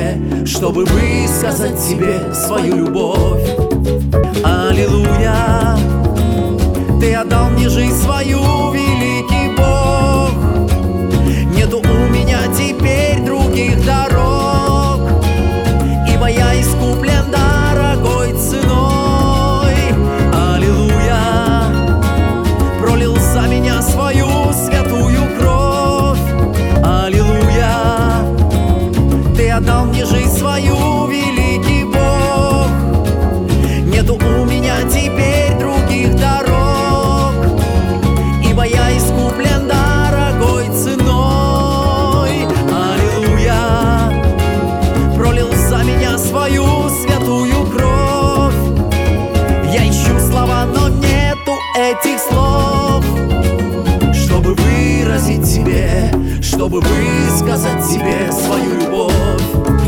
тебе, чтобы высказать тебе свою любовь. Аллилуйя, ты отдал мне жизнь свою, великий Бог. Нету у меня теперь других дорог, ибо я искуплен дорогой ценой. Аллилуйя, пролил за меня свою святую кровь. Аллилуйя, ты отдал мне жизнь свою, великий Бог. Нету у меня теперь других дорог, ибо я искуплен дорогой ценой. Аллилуйя, пролил за меня свою святую кровь. Я ищу слова, но нету этих слов, чтобы выразить тебе, чтобы высказать тебе свою любовь.